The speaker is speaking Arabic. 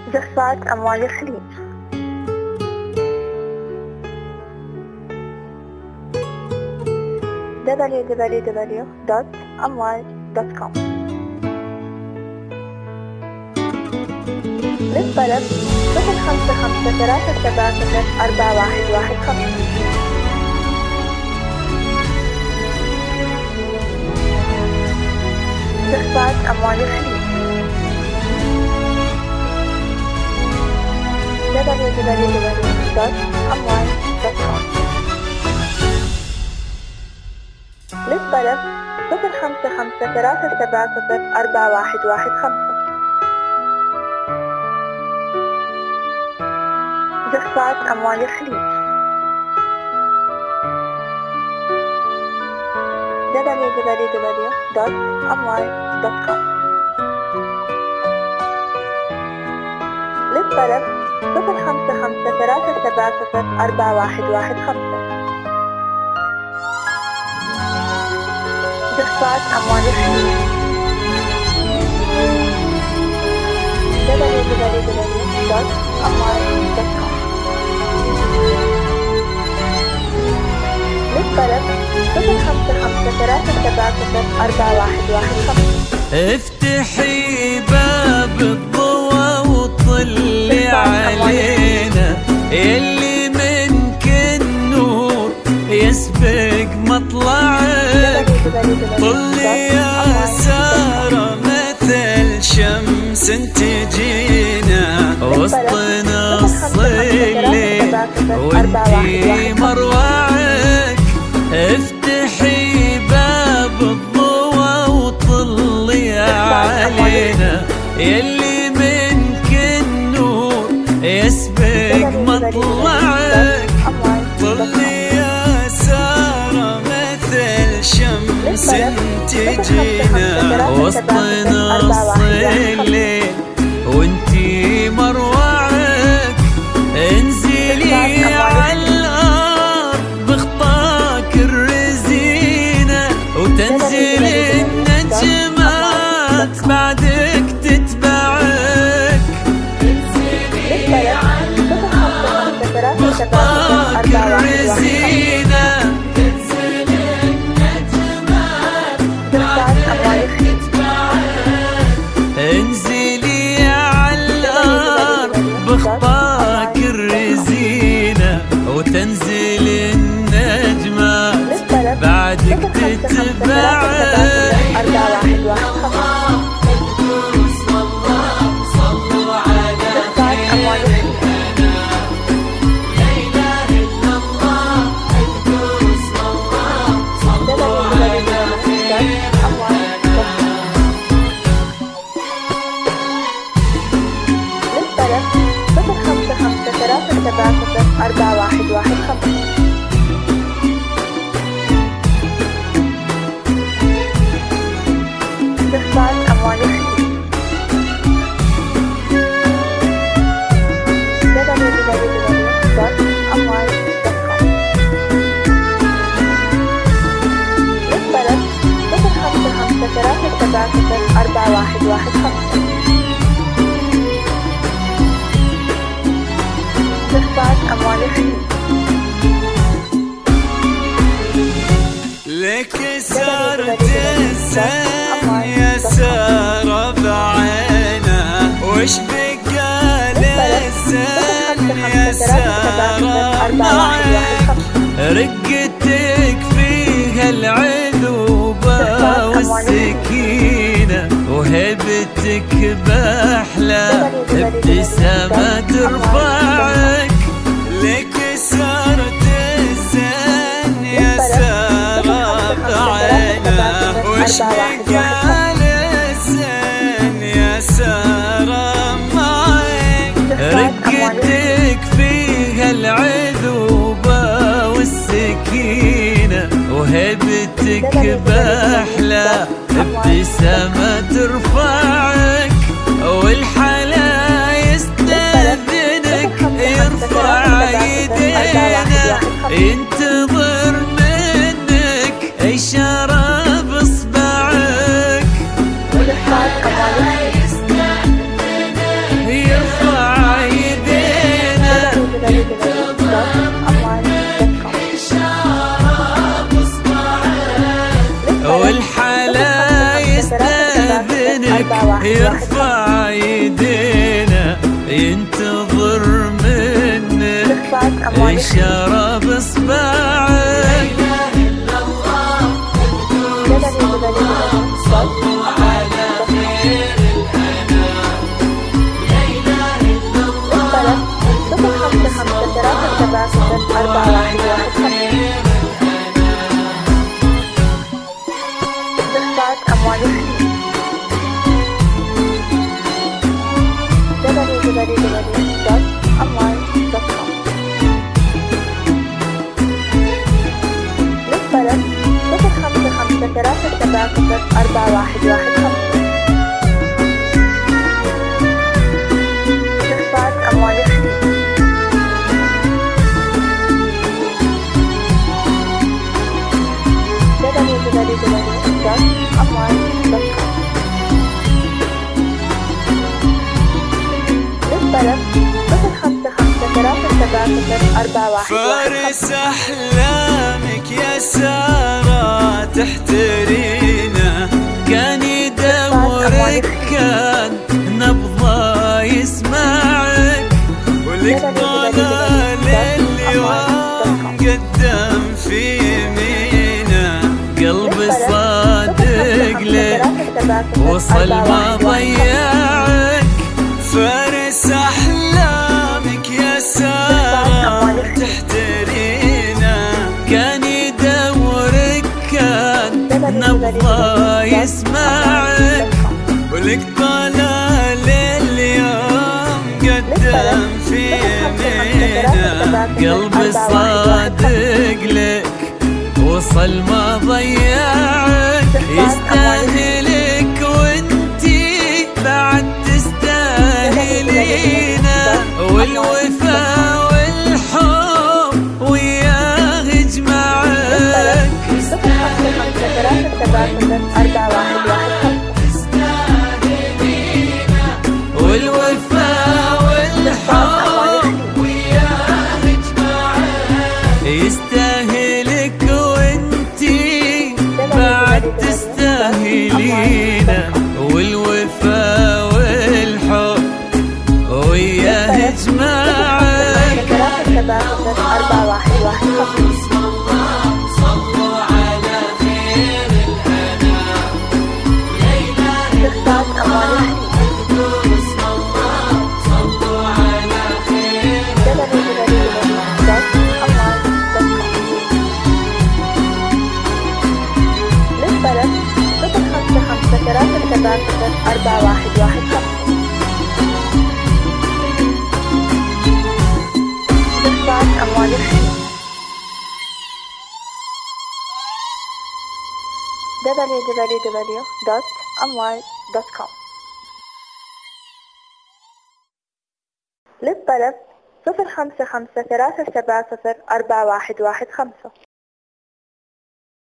جفات أموال الخليج. www.amwal.com. للطلب 05537041115. جفات أموال الخليج. www.amwal.com. للطلب 05537041115. جفات أموال الخليج. www.amwal.com. للطلب 05537041115. جفات أموال الخليج. www.amwal.com. للطلب 05537041115. افتحي باب الضوى وطلي علينا، يلي منك النور يسبق مطلعك. طلي يا سارة مثل شمس تجينا وسط نص الليل وانتي مروعك. افتحي باب الضوى وطلي علينا، يلي منك النور يسبق مطلعك. طلي يا سارة مثل شمس تجينا وسط نص الليل وانتي مروعك. انزلي عالارض بخطاك الرزينة وتنزل النجمات بعدك تتبعك. انزلي عالارض بخطاك الرزينة تنزل النجمات بعدك تتبعك. انزلي عالارض بخطاك الرزينة وتنزل النجمات بعدك تتبعك. صلوا على خير جفات أموال الخليج. www.amwal.com. للطلب 05537041115. جفات أموال الخليج. لك سارت الزين يا سارة بعينه، وش بقى للزين يا سارة معك. رقتك فيها العذوبة والسكينة وهبتك بأحلى ابتسامة ترفعك. لك سارت الزين يا سارة بعينه، وش بقى للزين يا سارة معك. رقتك فيها العذوبة والسكينة وهبتك بأحلى ابتسامة ترفعك. والحلا يستأذنك يرفع يدينا، ينتظر منك إشارة بإصبعك. والحلا يستأذنك يرفع يستأذنك يرفع يدينا ينتظر منك إشارة بإصبعك صلوا على خير الأنام لا إله إلا الله www.amwal.com للطلب 05537041115 استخدام أموال الخليج www.amwal.com للطلب 05537041115 فارس أحلامك يا سارة تحترينا كان يدورك كان نبضه يسمعك ولك طلال اليوم قدم في يمينه قلبي صادق لك وصل ما ضيعك فارس أحلامك يا سارة تحترينا كان يدورك كان نبضه يسمعك ولك طلال اليوم قدم في يمينه قلبي صادق لك وصل ما ضيعك يستاهلك وانتي بعد تستاهلينا والوفا والحب وياه يجمعك والوفا والحب وياه يجمعك يستاهلك وانتي بعد تستاهلينا والوفا والحب وياه يجمعك صلوا على خير الأنام لا إله إلا الله اسم الله صلوا على خير للطلب 05537041115 أموال الخليج www.amwal.com للطلب 05537041115